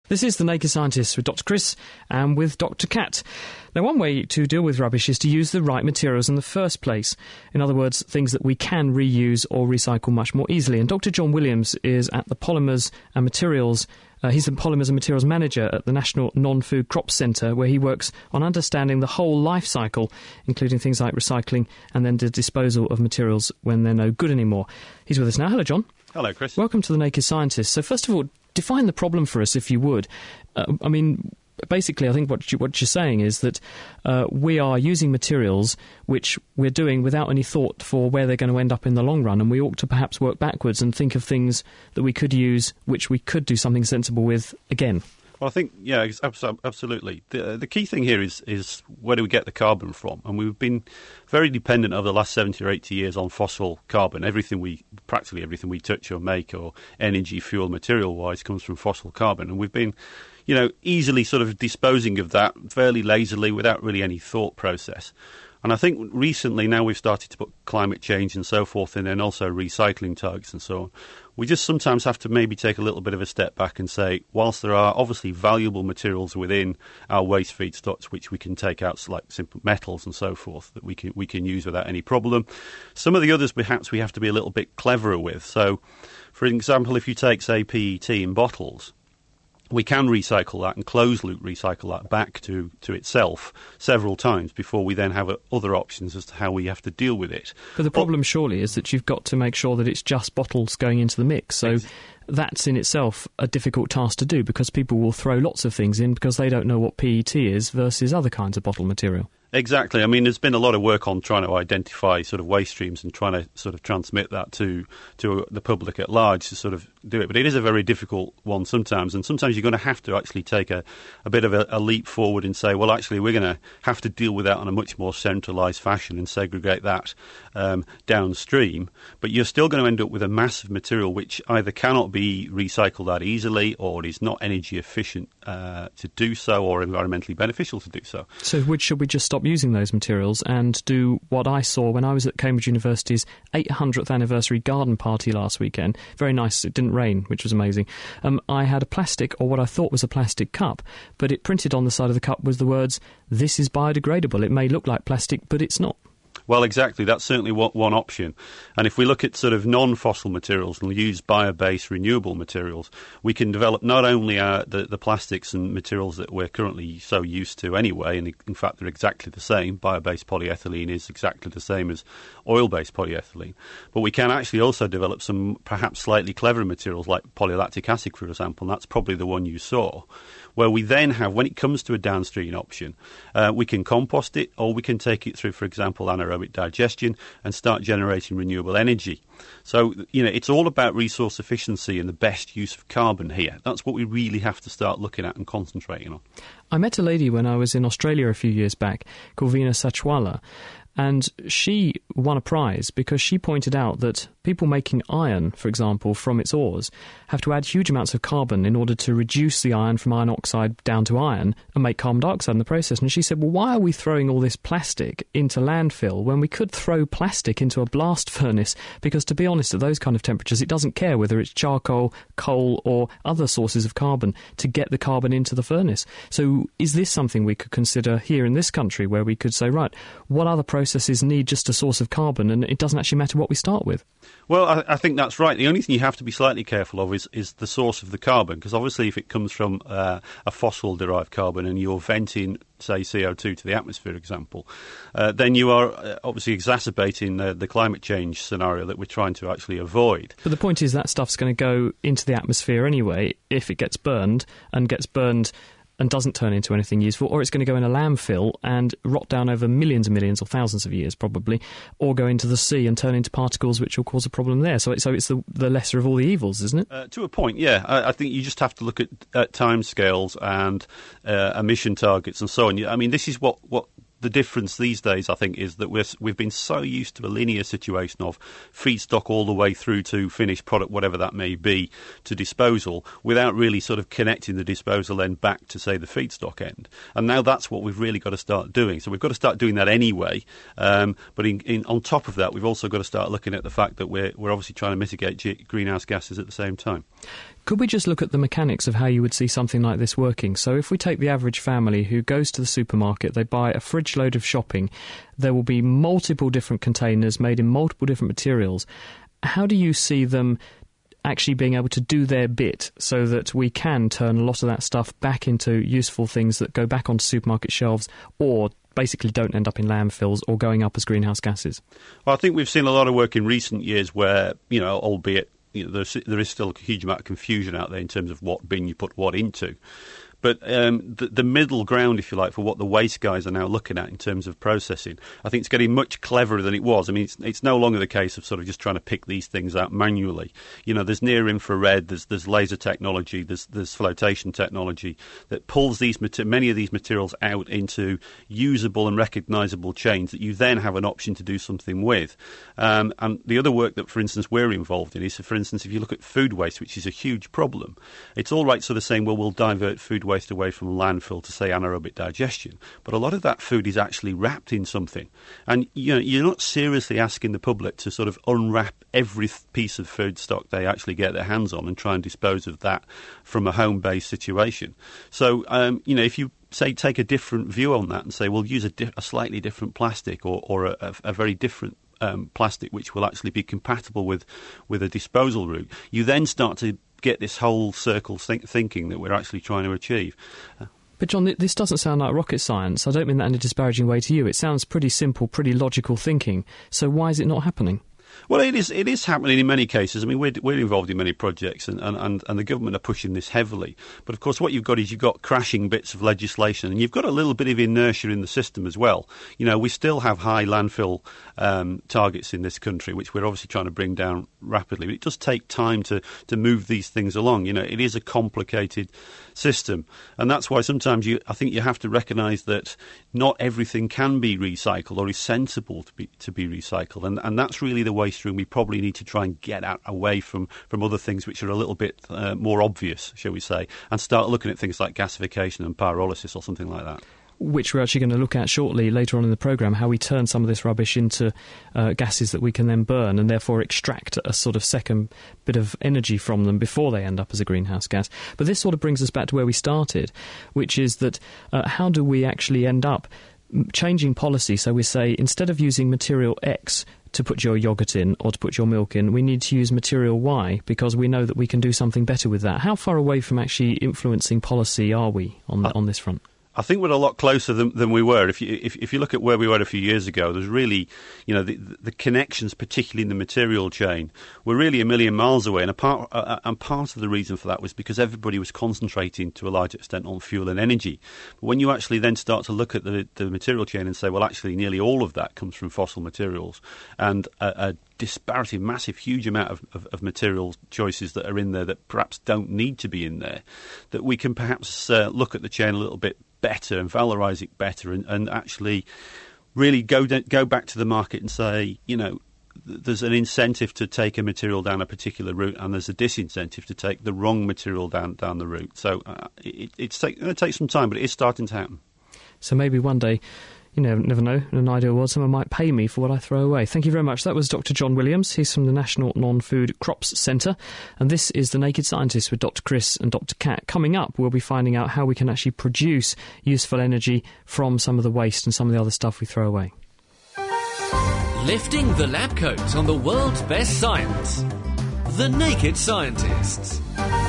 This is The Naked Scientist with Dr. Chris and with Dr. Kat. Now, one way to deal with rubbish is to use the right materials in the first place. In other words, things that we can reuse or recycle much more easily. And Dr. John Williams is at the Polymers and Materials. He's the Polymers and Materials Manager at the National Non-Food Crops Centre, where he works on understanding the whole life cycle, including things like recycling and then the disposal of materials when they're no good anymore. He's with us now. Hello, John. Hello, Chris. Welcome to The Naked Scientist. So, first of all, define the problem for us, if you would. Basically, I think what you're saying is that we are using materials which we're doing without any thought for where they're going to end up in the long run, and we ought to perhaps work backwards and think of things that we could use, which we could do something sensible with again. Well, I think, yeah, absolutely. The key thing here is where do we get the carbon from? And we've been very dependent over the last 70 or 80 years on fossil carbon. Practically everything we touch or make or energy, fuel, material-wise comes from fossil carbon. And we've been, easily sort of disposing of that fairly lazily without really any thought process. And I think recently now we've started to put climate change and so forth in, and also recycling targets and so on. We just sometimes have to maybe take a little bit of a step back and say, whilst there are obviously valuable materials within our waste feedstocks which we can take out, like simple metals and so forth, that we can use without any problem, some of the others perhaps we have to be a little bit cleverer with. So, for example, if you take, say, PET in bottles, we can recycle that and closed-loop recycle that back to itself several times before we then have other options as to how we have to deal with it. But the problem surely is that you've got to make sure that it's just bottles going into the mix. So that's in itself a difficult task to do, because people will throw lots of things in because they don't know what PET is versus other kinds of bottle material. Exactly. I mean, there's been a lot of work on trying to identify sort of waste streams and trying to sort of transmit that to the public at large to sort of do it. But it is a very difficult one sometimes, and sometimes you're going to have to actually take a bit of a leap forward and say, well, actually, we're going to have to deal with that in a much more centralised fashion and segregate that downstream. But you're still going to end up with a mass of material which either cannot be recycled that easily, or is not energy efficient to do so, or environmentally beneficial to do so. So should we just stop using those materials and do what I saw when I was at Cambridge University's 800th anniversary garden party last weekend? Very nice. It didn't rain, which was amazing. I had a plastic, or what I thought was a plastic cup, but it printed on the side of the cup was the words, "This is biodegradable." It may look like plastic, but it's not. Well, exactly. That's certainly one option. And if we look at sort of non-fossil materials and use bio-based renewable materials, we can develop not only the plastics and materials that we're currently so used to anyway, and in fact they're exactly the same. Bio-based polyethylene is exactly the same as oil-based polyethylene. But we can actually also develop some perhaps slightly cleverer materials like polylactic acid, for example, and that's probably the one you saw, where we then have, when it comes to a downstream option, we can compost it, or we can take it through, for example, anaerobic digestion and start generating renewable energy. So, it's all about resource efficiency and the best use of carbon here. That's what we really have to start looking at and concentrating on. I met a lady when I was in Australia a few years back called Veena Sachwala, and she won a prize because she pointed out that people making iron, for example, from its ores, have to add huge amounts of carbon in order to reduce the iron from iron oxide down to iron and make carbon dioxide in the process. And she said, well, why are we throwing all this plastic into landfill when we could throw plastic into a blast furnace? Because, to be honest, at those kind of temperatures, it doesn't care whether it's charcoal, coal or other sources of carbon to get the carbon into the furnace. So is this something we could consider here in this country, where we could say, right, what other processes need just a source of carbon, and it doesn't actually matter what we start with? Well, I think that's right. The only thing you have to be slightly careful of is the source of the carbon, because obviously if it comes from a fossil-derived carbon and you're venting, say, CO2 to the atmosphere, for example, then you are obviously exacerbating the climate change scenario that we're trying to actually avoid. But the point is that stuff's going to go into the atmosphere anyway if it gets burned and doesn't turn into anything useful, or it's going to go in a landfill and rot down over millions and millions or thousands of years probably, or go into the sea and turn into particles which will cause a problem there. So it's the lesser of all the evils, isn't it? To a point, yeah. I think you just have to look at timescales and emission targets and so on. I mean, this is what the difference these days, I think, is that we've been so used to a linear situation of feedstock all the way through to finished product, whatever that may be, to disposal, without really sort of connecting the disposal end back to, say, the feedstock end. And now that's what we've really got to start doing. So we've got to start doing that anyway. But on top of that, we've also got to start looking at the fact that we're obviously trying to mitigate greenhouse gases at the same time. Could we just look at the mechanics of how you would see something like this working? So if we take the average family who goes to the supermarket, they buy a fridge load of shopping, there will be multiple different containers made in multiple different materials. How do you see them actually being able to do their bit so that we can turn a lot of that stuff back into useful things that go back onto supermarket shelves or basically don't end up in landfills or going up as greenhouse gases? Well, I think we've seen a lot of work in recent years where, albeit there is still a huge amount of confusion out there in terms of what bin you put what into. But the middle ground, if you like, for what the waste guys are now looking at in terms of processing, I think it's getting much cleverer than it was. I mean, it's no longer the case of sort of just trying to pick these things out manually. There's near infrared, there's laser technology, there's flotation technology that pulls many of these materials out into usable and recognisable chains that you then have an option to do something with. And the other work that, for instance, we're involved in is, for instance, if you look at food waste, which is a huge problem, it's all right sort of saying, well, we'll divert food waste away from landfill to, say, anaerobic digestion. But a lot of that food is actually wrapped in something. And you're not seriously asking the public to sort of unwrap every piece of food stock they actually get their hands on and try and dispose of that from a home-based situation. So, if you say take a different view on that and say, well, use a slightly different plastic or a very different plastic which will actually be compatible with a disposal route, you then start to get this whole circle thinking that we're actually trying to achieve. But John, this doesn't sound like rocket science. I don't mean that in a disparaging way to you. It sounds pretty simple, pretty logical thinking. So why is it not happening? Well, it is happening in many cases. I mean, we're involved in many projects, and the government are pushing this heavily. But of course, what you've got crashing bits of legislation, and you've got a little bit of inertia in the system as well. We still have high landfill targets in this country, which we're obviously trying to bring down rapidly. But it does take time to move these things along. It is a complicated system, and that's why sometimes I think you have to recognise that not everything can be recycled or is sensible to be recycled, and that's really the way through. We probably need to try and get away from other things which are a little bit more obvious, shall we say, and start looking at things like gasification and pyrolysis or something like that. Which we're actually going to look at shortly later on in the programme, how we turn some of this rubbish into gases that we can then burn and therefore extract a sort of second bit of energy from them before they end up as a greenhouse gas. But this sort of brings us back to where we started, which is that how do we actually end up changing policy? So we say, instead of using material X to put your yoghurt in or to put your milk in, we need to use material Y because we know that we can do something better with that. How far away from actually influencing policy are we on this front? I think we're a lot closer than we were. If you look at where we were a few years ago, there's really, the connections, particularly in the material chain, were really a million miles away. And part of the reason for that was because everybody was concentrating to a large extent on fuel and energy. But when you actually then start to look at the material chain and say, well, actually, nearly all of that comes from fossil materials, and a disparity, massive, huge amount of material choices that are in there that perhaps don't need to be in there, that we can perhaps look at the chain a little bit better and valorise it better and actually really go back to the market and say, there's an incentive to take a material down a particular route and there's a disincentive to take the wrong material down the route. So it's going to take some time, but it is starting to happen. So maybe one day, never know, in an ideal world, someone might pay me for what I throw away. Thank you very much. That was Dr. John Williams. He's from the National Non-Food Crops Centre. And this is The Naked Scientist with Dr. Chris and Dr. Kat. Coming up, we'll be finding out how we can actually produce useful energy from some of the waste and some of the other stuff we throw away. Lifting the lab coat on the world's best science. The Naked Scientists.